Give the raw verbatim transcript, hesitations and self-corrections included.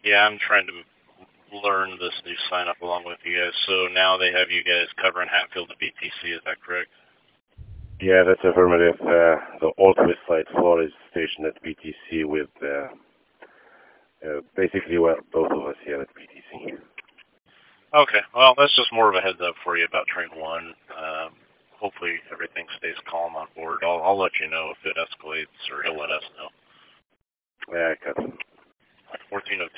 Yeah, I'm trying to learn this new sign up along with you guys. So now they have you guys covering Hatfield to B T C. Is that correct? Yeah, that's affirmative. Uh, the Old West Side floor is stationed at B T C with uh, uh, basically well, both of us here at B T C. Okay. Well, that's just more of a heads up for you about Train One. Um, hopefully everything stays calm on board. I'll, I'll let you know if it escalates, or he'll let us know. Yeah, cut. fourteen oh two.